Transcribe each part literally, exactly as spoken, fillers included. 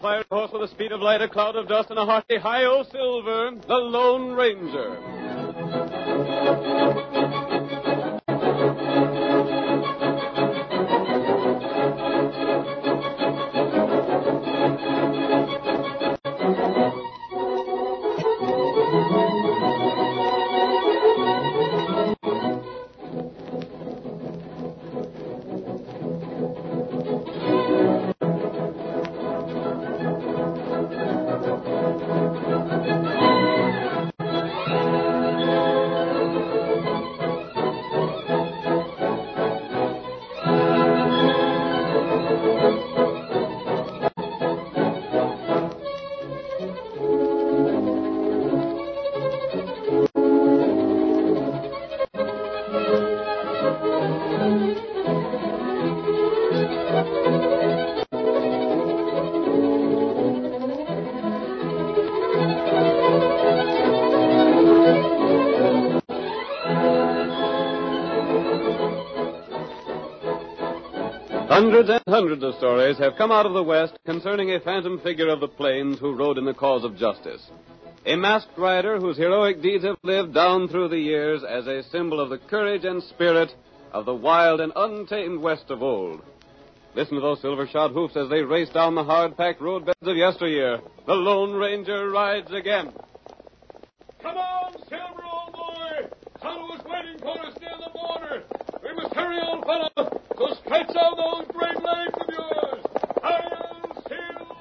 fiery horse with the speed of light, a cloud of dust, and a hearty hi-yo silver, the Lone Ranger. Hundreds and hundreds of stories have come out of the West concerning a phantom figure of the plains who rode in the cause of justice. A masked rider whose heroic deeds have lived down through the years as a symbol of the courage and spirit of the wild and untamed West of old. Listen to those silver-shod hoofs as they race down the hard-packed roadbeds of yesteryear. The Lone Ranger rides again. Come on, Silver, old boy! Tonto is waiting for us near the border. We must hurry, old fellow. So stretch out those great legs of yours. Hi-yo, Silver!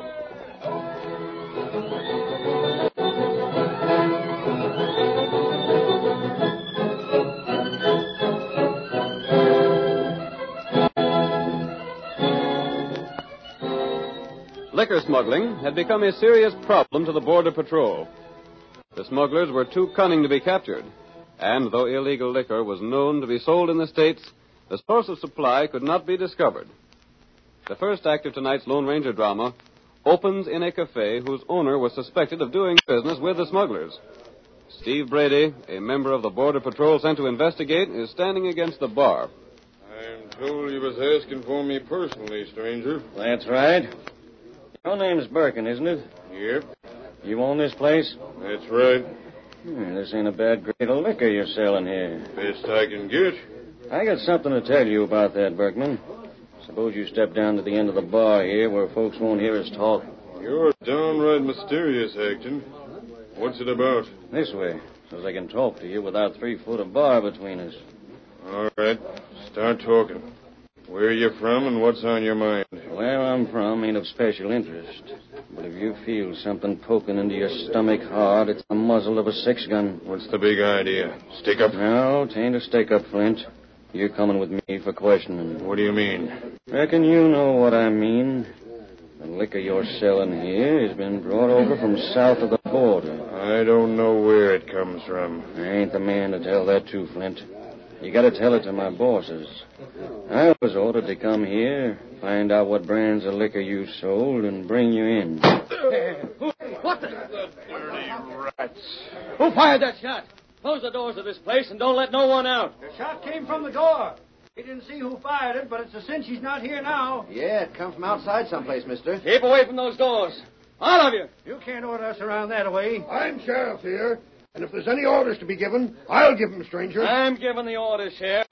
Liquor smuggling had become a serious problem to the Border Patrol. The smugglers were too cunning to be captured, and though illegal liquor was known to be sold in the States, the source of supply could not be discovered. The first act of tonight's Lone Ranger drama opens in a cafe whose owner was suspected of doing business with the smugglers. Steve Brady, a member of the Border Patrol sent to investigate, is standing against the bar. I'm told you was asking for me personally, stranger. That's right. Your name's Birkin, isn't it? Yep, You own this place? that's right. Hmm, this ain't a bad grade of liquor you're selling here. Best I can get. I got something to tell you about that, Berkman. Suppose you step down to the end of the bar here where folks won't hear us talk. You're downright mysterious, Acton. What's it about? This way, so I can talk to you without three foot of bar between us. All right, start talking. Where are you from and what's on your mind? Where I'm from ain't of special interest. But if you feel something poking into your stomach hard, it's the muzzle of a six-gun. What's the big idea? Stick up? No, it ain't a stick-up, Flint. You're coming with me for questioning. What do you mean? Reckon you know what I mean. The liquor you're selling here has been brought over from south of the border. I don't know where it comes from. I ain't the man to tell that to, Flint. You gotta tell it to my bosses. I was ordered to come here, find out what brands of liquor you sold, and bring you in. What the? The dirty rats. Who fired that shot? Close the doors of this place and don't let no one out. The shot came from the door. We didn't see who fired it, but it's a cinch he's not here now. Yeah, it come from outside someplace, mister. Keep away from those doors. All of you. You can't order us around that way. I'm sheriff here, and if there's any orders to be given, I'll give them, stranger. I'm giving the orders, Sheriff.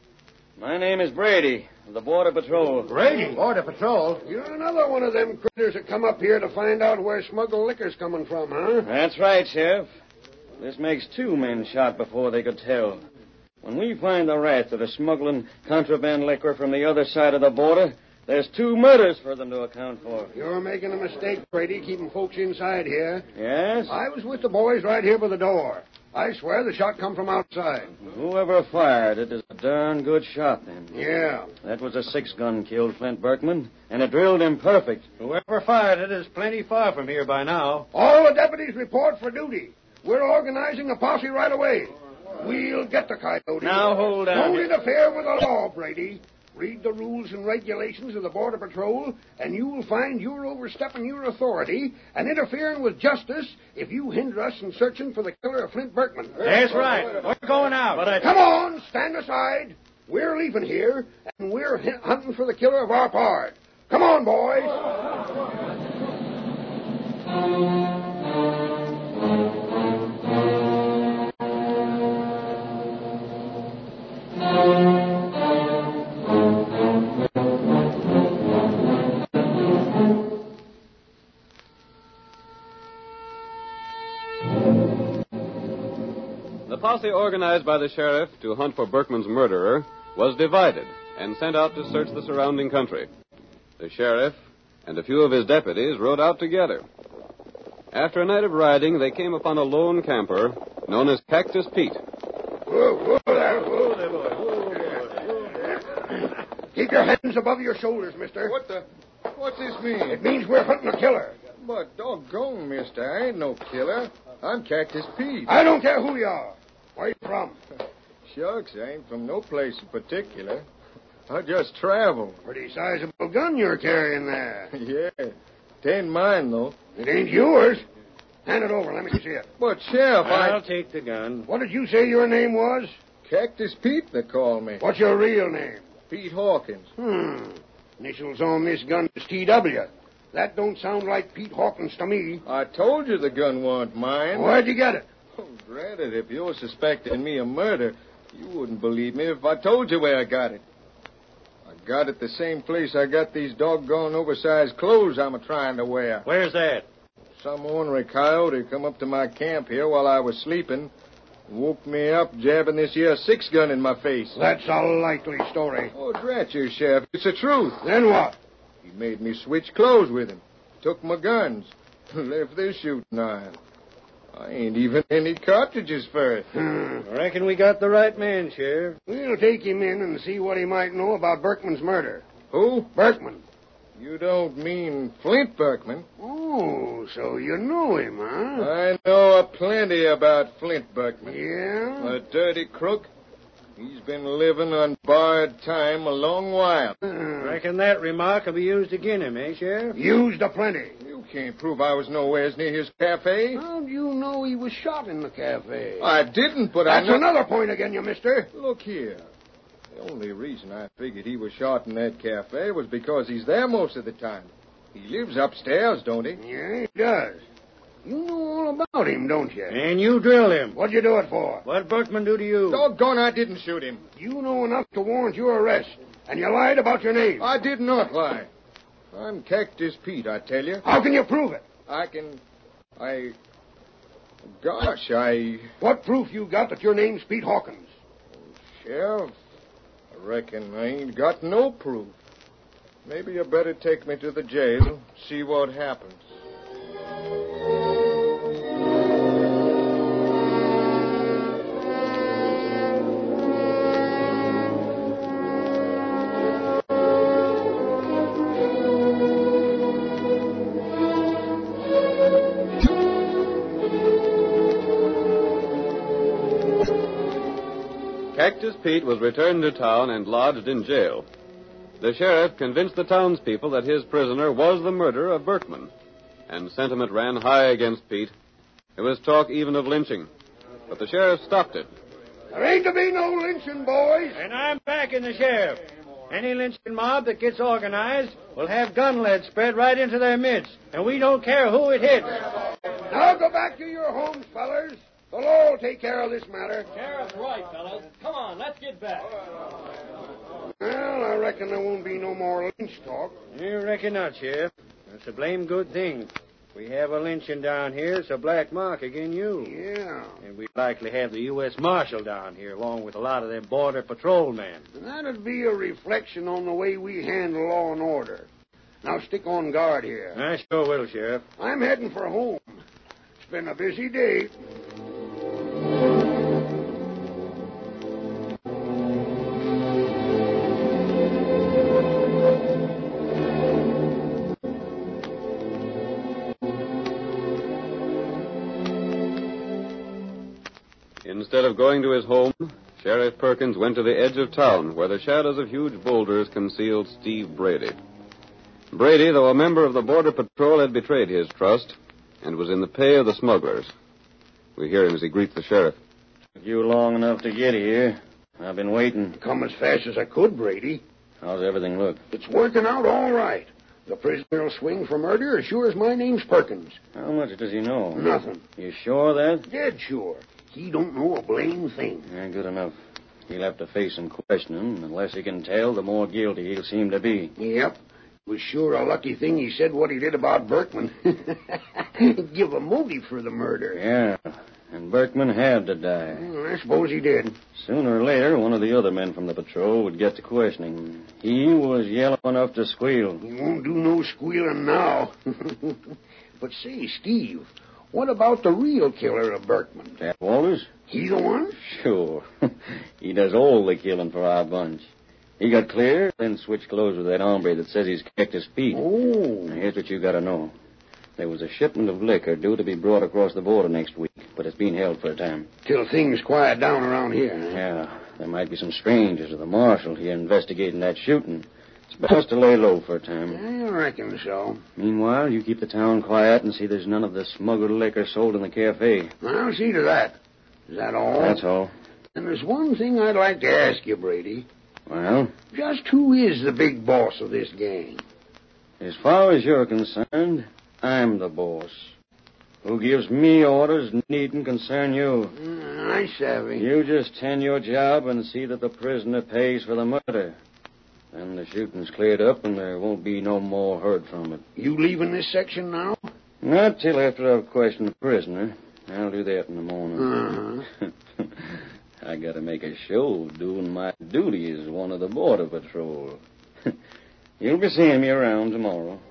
My name is Brady, of the Border Patrol. Brady? Border Patrol. You're another one of them critters that come up here to find out where smuggled liquor's coming from, huh? That's right, Sheriff. This makes two men shot before they could tell. When we find the rats that are smuggling contraband liquor from the other side of the border, there's two murders for them to account for. You're making a mistake, Brady, keeping folks inside here. Yes? I was with the boys right here by the door. I swear the shot come from outside. Whoever fired it is a darn good shot, then. Yeah. That was a six-gun killed Flint Berkman, and it drilled him perfect. Whoever fired it is plenty far from here by now. All the deputies report for duty. We're organizing a posse right away. We'll get the coyote. Now, hold on. Don't interfere with the law, Brady. Read the rules and regulations of the Border Patrol, and you will find you're overstepping your authority and interfering with justice if you hinder us in searching for the killer of Flint Berkman. That's right. We're going out. But I... Come on, stand aside. We're leaving here, and we're hunting for the killer of our part. Come on, boys. The posse organized by the sheriff to hunt for Berkman's murderer was divided and sent out to search the surrounding country. The sheriff and a few of his deputies rode out together. After a night of riding, they came upon a lone camper known as Cactus Pete. Whoa, whoa there, whoa there, boy. Whoa there. Keep your hands above your shoulders, mister. What the... What's this mean? It means we're hunting a killer. But doggone, mister, I ain't no killer. I'm Cactus Pete. I don't care who you are. Where you from? Shucks, I ain't from no place in particular. I just travel. Pretty sizable gun you're carrying there. Yeah. It ain't mine, though. It ain't yours. Hand it over. Let me see it. But, Sheriff, I... I'll take the gun. What did you say your name was? Cactus Pete, they call me. What's your real name? Pete Hawkins. Hmm. Initials on this gun is T W. That don't sound like Pete Hawkins to me. I told you the gun wasn't mine. Where'd you get it? Oh, granted, if you're suspecting me of murder, you wouldn't believe me if I told you where I got it. I got it the same place I got these doggone oversized clothes I'm a trying to wear. Where's that? Some ornery coyote come up to my camp here while I was sleeping and woke me up jabbing this here six-gun in my face. That's a likely story. Oh, drat you, Sheriff. It's the truth. Then what? He made me switch clothes with him. Took my guns. Left this shooting iron. I ain't even any cartridges for it. Hmm. I reckon we got the right man, Sheriff. We'll take him in and see what he might know about Berkman's murder. Who? Berkman. You don't mean Flint Berkman? Oh, so you know him, huh? I know a plenty about Flint Berkman. Yeah? A dirty crook. He's been living on borrowed time a long while. Uh, Reckon that remark will be used again him, eh, Sheriff? used aplenty. You can't prove I was nowhere near his cafe. How'd you know he was shot in the cafe? I didn't, but That's I know... another point again, you mister. Look here. The only reason I figured he was shot in that cafe was because he's there most of the time. He lives upstairs, don't he? Yeah, he does. You know all about him, don't you? And you drilled him. What'd you do it for? What'd Berkman do to you? Doggone, I didn't shoot him. You know enough to warrant your arrest, and you lied about your name. I did not lie. I'm Cactus Pete, I tell you. How can you prove it? I can... I... Gosh, I... What proof you got that your name's Pete Hawkins? Sheriff, I reckon I ain't got no proof. Maybe you better take me to the jail, see what happens. Cactus Pete was returned to town and lodged in jail. The sheriff convinced the townspeople that his prisoner was the murderer of Berkman, and sentiment ran high against Pete. There was talk even of lynching, but the sheriff stopped it. There ain't to be no lynching, boys. And I'm backing the sheriff. Any lynching mob that gets organized will have gun lead spread right into their midst, and we don't care who it hits. Now go back to your homes, fellers. The law will take care of this matter. Sheriff's right, fellas. Come on, let's get back. Well, I reckon there won't be no more lynch talk. You reckon not, Sheriff. That's a blame good thing. We have a lynching down here, it's a black mark again you. Yeah. And we likely have the U S Marshal down here, along with a lot of them Border Patrol men. And that'd be a reflection on the way we handle law and order. Now stick on guard here. I sure will, Sheriff. I'm heading for home. It's been a busy day. Instead of going to his home, Sheriff Perkins went to the edge of town where the shadows of huge boulders concealed Steve Brady. Brady, though a member of the Border Patrol, had betrayed his trust and was in the pay of the smugglers. We hear him as he greets the sheriff. Took you long enough to get here. I've been waiting. Come as fast as I could, Brady. How's everything look? It's working out all right. The prisoner will swing for murder as sure as my name's Perkins. How much does he know? Nothing. You sure of that? Dead sure. He don't know a blame thing. Yeah, good enough. He'll have to face some questioning. Unless he can tell, the more guilty he'll seem to be. Yep. It was sure a lucky thing he said what he did about Berkman. Give a motive for the murder. Yeah, and Berkman had to die. Well, I suppose he did. Sooner or later, one of the other men from the patrol would get to questioning. He was yellow enough to squeal. He won't do no squealing now. But say, Steve, what about the real killer of Berkman? Jack Walters? He the one? Sure. He does all the killing for our bunch. He got clear, then switched clothes with that hombre that says he's Cactus Pete. Oh. Now, here's what you got to know. There was a shipment of liquor due to be brought across the border next week, but it's being held for a time. Till things quiet down around here. Huh? Yeah, there might be some strangers or the marshal here investigating that shooting. It's best to lay low for a time. I reckon so. Meanwhile, you keep the town quiet and see there's none of the smuggled liquor sold in the cafe. I'll see to that. Is that all? That's all. And there's one thing I'd like to ask you, Brady. Well? Just who is the big boss of this gang? As far as you're concerned, I'm the boss. Who gives me orders needn't concern you. Mm, I savvy. You just tend your job and see that the prisoner pays for the murder. Then the shooting's cleared up and there won't be no more heard from it. You leaving this section now? Not till after I've questioned the prisoner. I'll do that in the morning. Uh-huh. I gotta make a show of doing my duty as one of the Border Patrol. You'll be seeing me around tomorrow.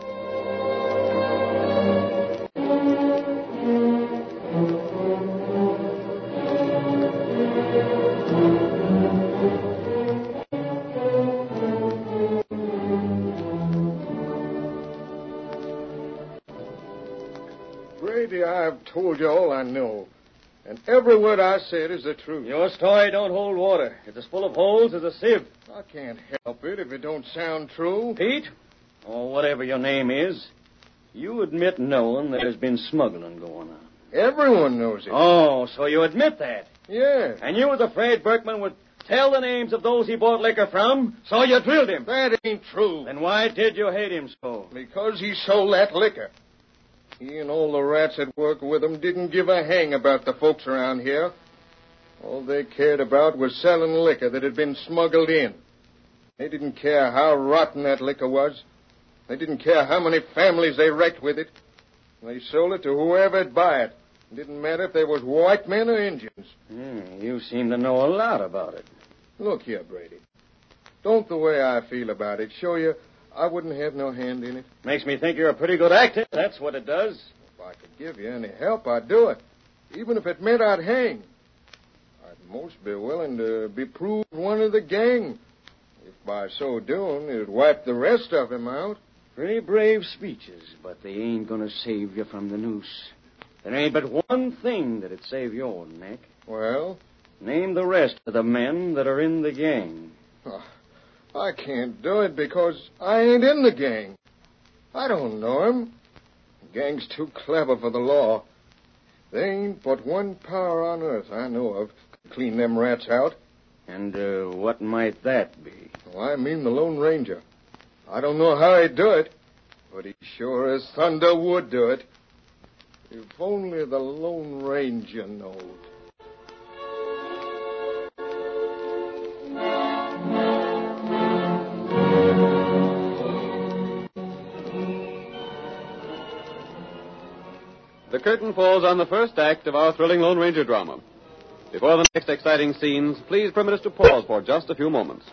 Brady, I've told you all I know. And every word I said is the truth. Your story don't hold water. It's as full of holes as a sieve. I can't help it if it don't sound true. Pete, or whatever your name is, you admit knowing that there's been smuggling going on. Everyone knows it. Oh, so you admit that. Yeah. And you was afraid Berkman would tell the names of those he bought liquor from, so you drilled him. That ain't true. Then why did you hate him so? Because he sold that liquor. He and all the rats that work with him didn't give a hang about the folks around here. All they cared about was selling liquor that had been smuggled in. They didn't care how rotten that liquor was. They didn't care how many families they wrecked with it. They sold it to whoever'd buy it. It didn't matter if they was white men or Indians. Hmm, you seem to know a lot about it. Look here, Brady. Don't the way I feel about it show you I wouldn't have no hand in it? Makes me think you're a pretty good actor. That's what it does. If I could give you any help, I'd do it. Even if it meant I'd hang. I'd most be willing to be proved one of the gang. If by so doing, it'd wipe the rest of him out. Pretty brave speeches, but they ain't gonna save you from the noose. There ain't but one thing that'd save your neck. Well? Name the rest of the men that are in the gang. Oh, I can't do it because I ain't in the gang. I don't know 'em. The gang's too clever for the law. There ain't but one power on earth I know of to clean them rats out. And uh, what might that be? Well, I mean the Lone Ranger. I don't know how he'd do it, but he sure as thunder would do it. If only the Lone Ranger knowed. The curtain falls on the first act of our thrilling Lone Ranger drama. Before the next exciting scenes, please permit us to pause for just a few moments.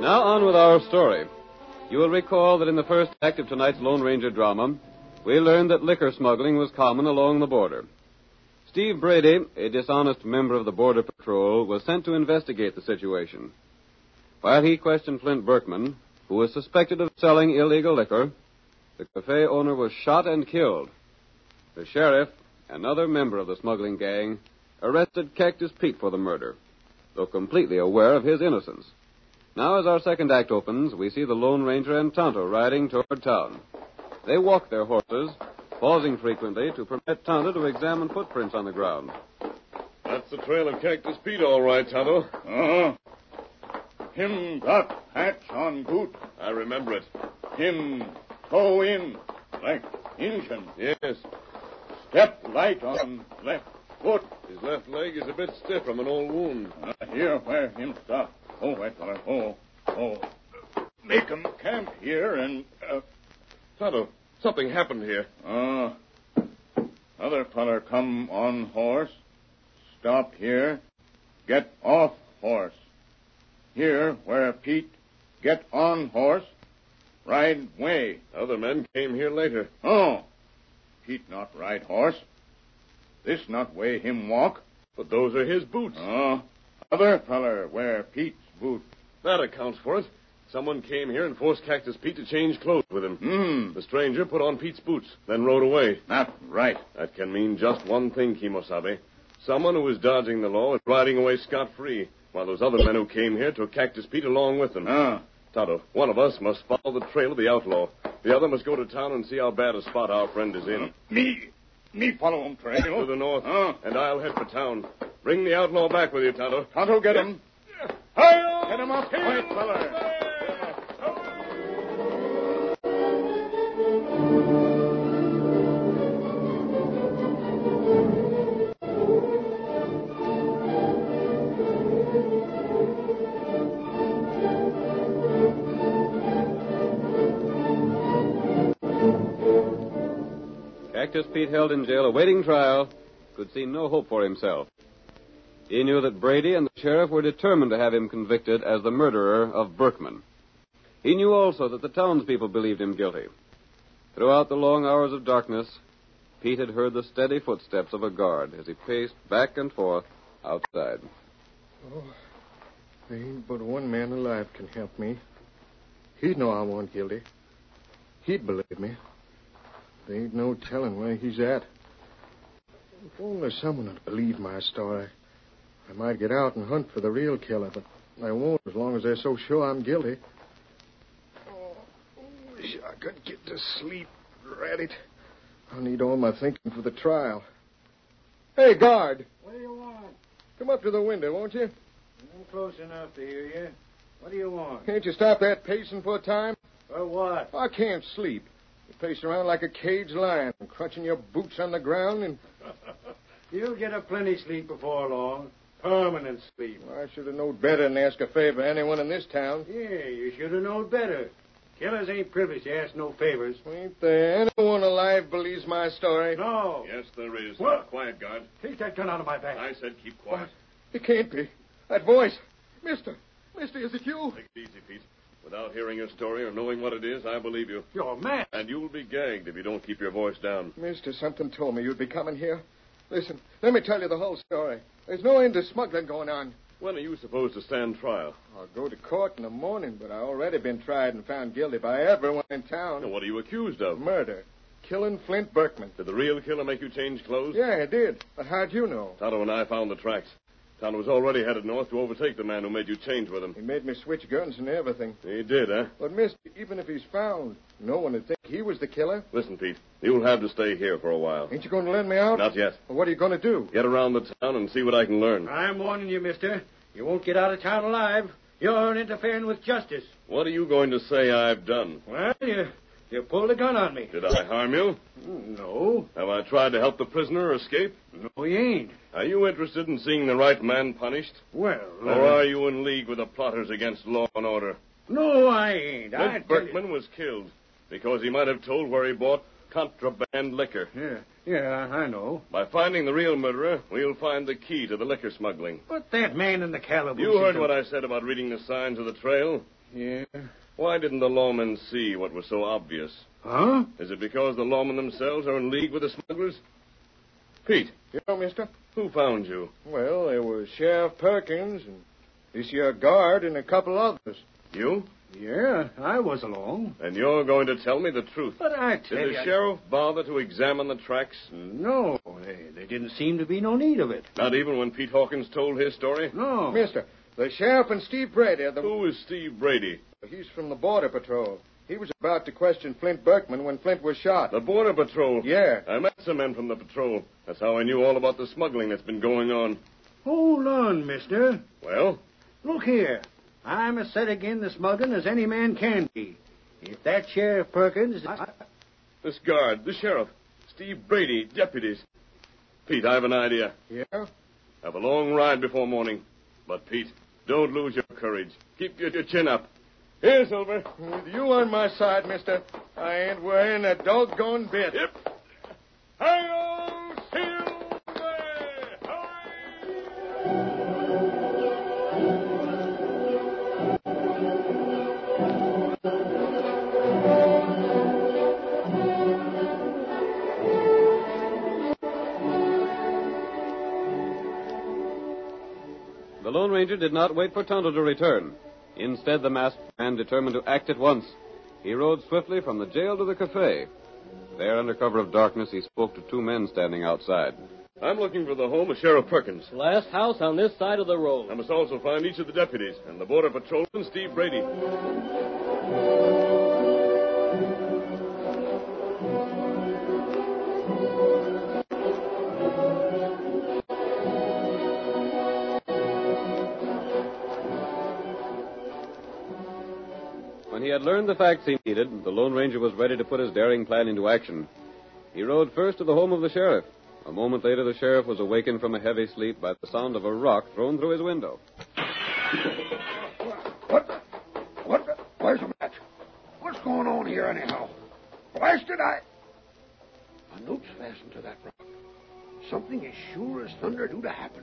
Now on with our story. You will recall that in the first act of tonight's Lone Ranger drama, we learned that liquor smuggling was common along the border. Steve Brady, a dishonest member of the Border Patrol, was sent to investigate the situation. While he questioned Flint Berkman, who was suspected of selling illegal liquor, the cafe owner was shot and killed. The sheriff, another member of the smuggling gang, arrested Cactus Pete for the murder, though completely aware of his innocence. Now, as our second act opens, we see the Lone Ranger and Tonto riding toward town. They walk their horses, pausing frequently to permit Tonto to examine footprints on the ground. That's the trail of Cactus Pete, all right, Tonto. Uh-huh. Him got patch on boot. I remember it. Him toe in like Injun. Yes. Step light on left foot. His left leg is a bit stiff from an old wound. Uh, here where him stop. Oh, white feller. Oh, oh. Make 'em camp here and... Uh, Tonto, something happened here. Uh, other feller come on horse. Stop here. Get off horse. Here where Pete get on horse. Ride way. Other men came here later. Oh. Pete not ride horse. This not way him walk. But those are his boots. Oh. Other feller wear Pete's boot. That accounts for it. Someone came here and forced Cactus Pete to change clothes with him. Hmm. The stranger put on Pete's boots, then rode away. Not right. That can mean just one thing, Kimosabe. Someone who was dodging the law is riding away scot-free, while those other men who came here took Cactus Pete along with them. Ah. Tonto, one of us must follow the trail of the outlaw. The other must go to town and see how bad a spot our friend is in. Uh, me, me follow him, trail. To the north, Ah. and I'll head for town. Bring the outlaw back with you, Tonto. Tonto, get him. Hi-yo! Get him up, white feller. Cactus Pete, held in jail awaiting trial, could see no hope for himself. He knew that Brady and the sheriff were determined to have him convicted as the murderer of Berkman. He knew also that the townspeople believed him guilty. Throughout the long hours of darkness, Pete had heard the steady footsteps of a guard as he paced back and forth outside. Oh, there ain't but one man alive can help me. He'd know I wasn't guilty. He'd believe me. There ain't no telling where he's at. If only someone would believe my story, I might get out and hunt for the real killer, but I won't as long as they're so sure I'm guilty. Oh, wish I could get to sleep. Rat it. I'll need all my thinking for the trial. Hey, guard. What do you want? Come up to the window, won't you? I'm close enough to hear you. What do you want? Can't you stop that pacing for a time? For what? I can't sleep. You pace around like a caged lion, crunching your boots on the ground and... You'll get a plenty sleep before long. Permanent sleep. Well, I should have known better than ask a favor of anyone in this town. Yeah, you should have known better. Killers ain't privileged to ask no favors. Ain't there anyone alive believes my story? No. Yes, there is. What? Uh, quiet, guard. Take that gun out of my back. I said keep quiet. It can't be. That voice. Mister. Mister, is it you? Take it easy, Pete. Without hearing your story or knowing what it is, I believe you. You're mad. And you'll be gagged if you don't keep your voice down. Mister, something told me you'd be coming here. Listen, let me tell you the whole story. There's no end to smuggling going on. When are you supposed to stand trial? I'll go to court in the morning, but I've already been tried and found guilty by everyone in town. And what are you accused of? Murder. Killing Flint Berkman. Did the real killer make you change clothes? Yeah, I did. But how'd you know? Tonto and I found the tracks. Tonto was already headed north to overtake the man who made you change with him. He made me switch guns and everything. He did, huh? But, mister, even if he's found, no one would think he was the killer. Listen, Pete, you'll have to stay here for a while. Ain't you going to let me out? Not yet. Well, what are you going to do? Get around the town and see what I can learn. I'm warning you, mister. You won't get out of town alive. You're interfering with justice. What are you going to say I've done? Well, you, you pulled a gun on me. Did I harm you? No. Have I tried to help the prisoner escape? No, you ain't. Are you interested in seeing the right man punished? Well, uh, Or are you in league with the plotters against law and order? No, I ain't. I Flint Berkman was killed because he might have told where he bought contraband liquor. Yeah, yeah, I know. By finding the real murderer, we'll find the key to the liquor smuggling. But that man in the calaboose... You heard is a- what I said about reading the signs of the trail. Yeah? Why didn't the lawmen see what was so obvious? Huh? Is it because the lawmen themselves are in league with the smugglers? Pete. Yeah, mister? Who found you? Well, there was Sheriff Perkins and this here guard and a couple others. You? Yeah, I was along. And you're going to tell me the truth. But I tell Did the you... sheriff bother to examine the tracks? No, they, they didn't seem to be no need of it. Not even when Pete Hawkins told his story? No. Mister, the sheriff and Steve Brady are the... Who is Steve Brady? He's from the Border Patrol. He was about to question Flint Berkman when Flint was shot. The Border Patrol? Yeah. I met some men from the patrol. That's how I knew all about the smuggling that's been going on. Hold on, mister. Well? Look here. I'm as set again the smuggling as any man can be. If that Sheriff Perkins... I... This guard, the sheriff, Steve Brady, deputies. Pete, I have an idea. Yeah? I have a long ride before morning. But, Pete, don't lose your courage. Keep your, your chin up. Here, Silver. With you on my side, mister, I ain't worrying a doggone bit. Yep. Hi-yo, Silver! The Lone Ranger did not wait for Tonto to return. Instead, the masked man determined to act at once. He rode swiftly from the jail to the cafe. There, under cover of darkness, he spoke to two men standing outside. I'm looking for the home of Sheriff Perkins. Last house on this side of the road. I must also find each of the deputies and the Border Patrolman, Steve Brady. When he had learned the facts he needed, the Lone Ranger was ready to put his daring plan into action. He rode first to the home of the sheriff. A moment later, the sheriff was awakened from a heavy sleep by the sound of a rock thrown through his window. What? What? Where's the match? What's going on here, anyhow? Blasted, I... A note's fastened to that rock. Something as sure as thunder due to happen.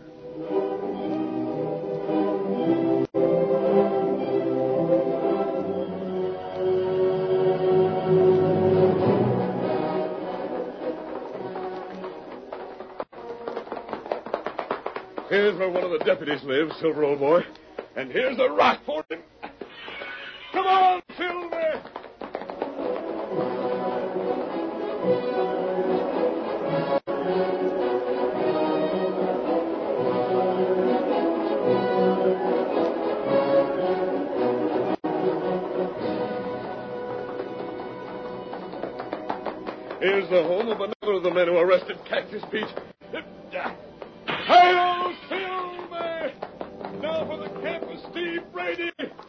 Here's where one of the deputies lives, Silver, old boy. And here's the rock for him. Come on, Silver! Here's the home of another of the men who arrested Cactus Pete. Hi-yo, Silver! Now for the camp of Steve Brady.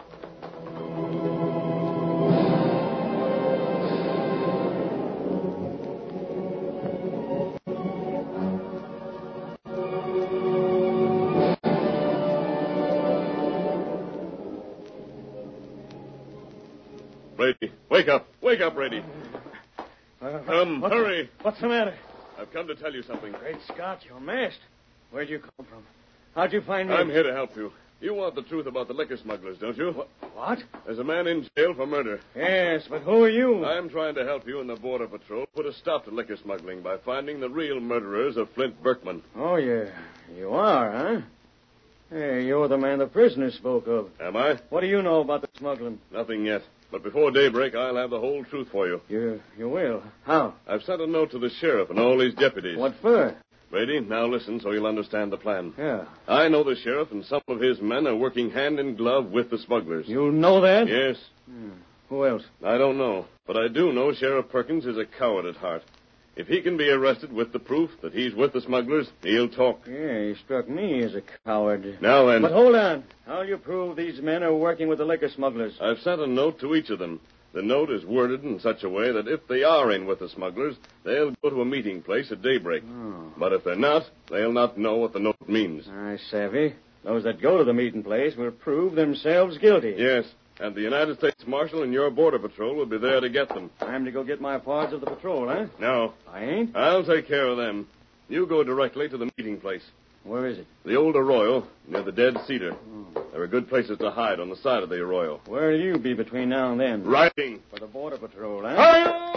Brady, wake up. Wake up, Brady. Uh, Come, what, hurry. What's the matter? I've come to tell you something. Great Scott, you're masked. Where'd you come from? How'd you find me? I'm here to help you. You want the truth about the liquor smugglers, don't you? What? There's a man in jail for murder. Yes, but who are you? I'm trying to help you and the Border Patrol put a stop to liquor smuggling by finding the real murderers of Flint Berkman. Oh, yeah. You are, huh? Hey, you're the man the prisoner spoke of. Am I? What do you know about the smuggling? Nothing yet. But before daybreak, I'll have the whole truth for you. You you will? How? I've sent a note to the sheriff and all his deputies. What for? Brady, now listen so you'll understand the plan. Yeah. I know the sheriff and some of his men are working hand in glove with the smugglers. You know that? Yes. Hmm. Who else? I don't know. But I do know Sheriff Perkins is a coward at heart. If he can be arrested with the proof that he's with the smugglers, he'll talk. Yeah, he struck me as a coward. Now then. But hold on. How'll you prove these men are working with the liquor smugglers? I've sent a note to each of them. The note is worded in such a way that if they are in with the smugglers, they'll go to a meeting place at daybreak. Oh. But if they're not, they'll not know what the note means. I savvy. Those that go to the meeting place will prove themselves guilty. Yes, and the United States Marshal and your Border Patrol will be there to get them. I'm to go get my parts of the patrol, huh? No. I ain't? I'll take care of them. You go directly to the meeting place. Where is it? The old arroyo, near the dead cedar. Oh. There are good places to hide on the side of the arroyo. Where'll you be between now and then? Riding. For the Border Patrol, eh? Hi-yo!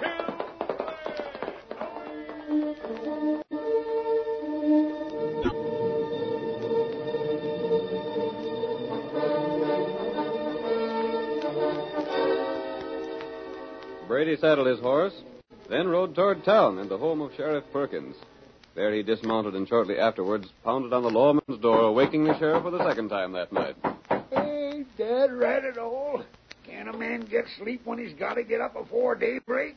Brady saddled his horse, then rode toward town and the home of Sheriff Perkins. There he dismounted and shortly afterwards pounded on the lawman's door, awaking the sheriff for the second time that night. Hey, Dad, rat it all. Can a man get sleep when he's got to get up before daybreak?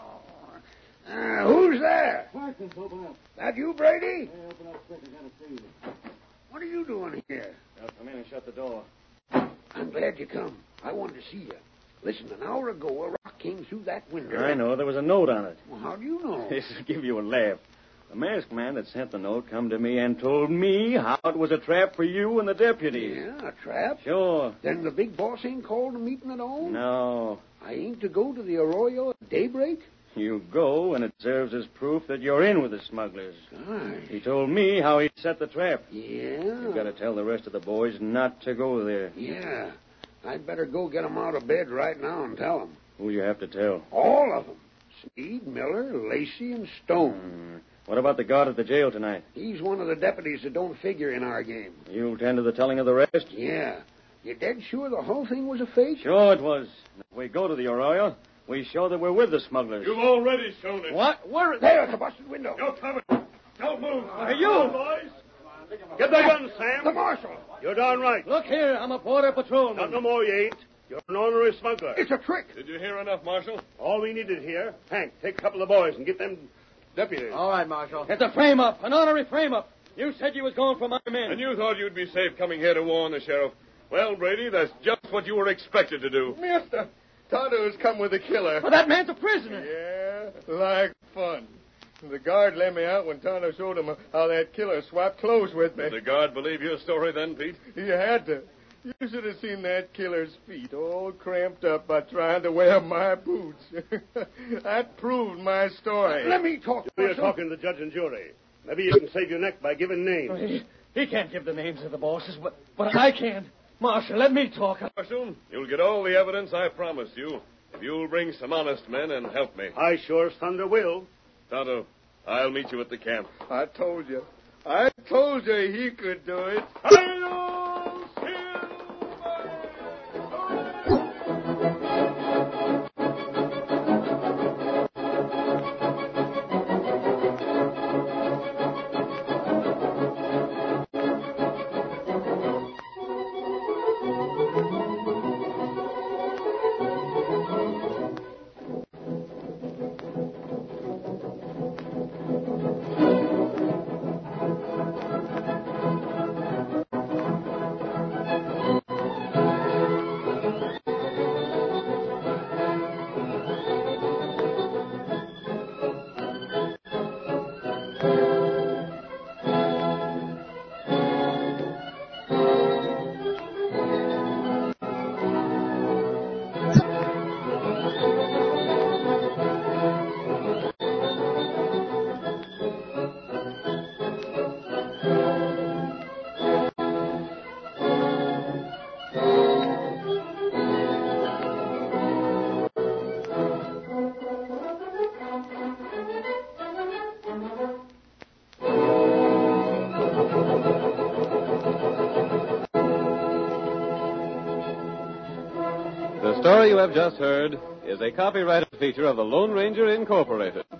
Oh. Uh, who's there? Perkins, open up. That you, Brady? Hey, open up quick. I gotta see you. What are you doing here? I'll come in and shut the door. I'm glad you come. I wanted to see you. Listen, an hour ago, a rock came through that window. I know. There was a note on it. Well, how do you know? This will give you a laugh. The masked man that sent the note come to me and told me how it was a trap for you and the deputies. Yeah, a trap? Sure. Then the big boss ain't called a meeting at all? No. I ain't to go to the arroyo at daybreak? You go, and it serves as proof that you're in with the smugglers. Aye. He told me how he set the trap. Yeah? You got to tell the rest of the boys not to go there. Yeah. I'd better go get 'em out of bed right now and tell 'em. Who you have to tell? All of 'em. Sneed, Miller, Lacey, and Stone. Hmm. What about the guard at the jail tonight? He's one of the deputies that don't figure in our game. You'll tend to the telling of the rest? Yeah. You dead sure the whole thing was a fake? Sure it was. If we go to the arroyo, we show that we're with the smugglers. You've already shown it. What? Where? There, at the busted window. You're coming. Don't move. Hey, you! Come on, boys. Get the gun, Sam. The marshal. You're darn right. Look here, I'm a border patrolman. Not no more, you ain't. You're an ornery smuggler. It's a trick. Did you hear enough, Marshal? All we needed here. Hank, take a couple of boys and get them deputies. All right, Marshal. It's a frame-up, an honorary frame-up. You said you was going for my men. And you thought you'd be safe coming here to warn the sheriff. Well, Brady, that's just what you were expected to do. Mister, Tonto's come with the killer. But that man's a prisoner. Yeah, like fun. The guard let me out when Tonto showed him how that killer swapped clothes with me. Did the guard believe your story then, Pete? He had to. You should have seen that killer's feet all cramped up by trying to wear my boots. That proved my story. Let me talk. You're talking to the judge and jury. Maybe you can save your neck by giving names. He, he can't give the names of the bosses, but, but I can. Marshal, let me talk. Marshal, you'll get all the evidence I promised you if you'll bring some honest men and help me. I sure as thunder will. Tonto, I'll meet you at the camp. I told you. I told you he could do it. Hi-yo, Silver! The story you have just heard is a copyrighted feature of the Lone Ranger Incorporated.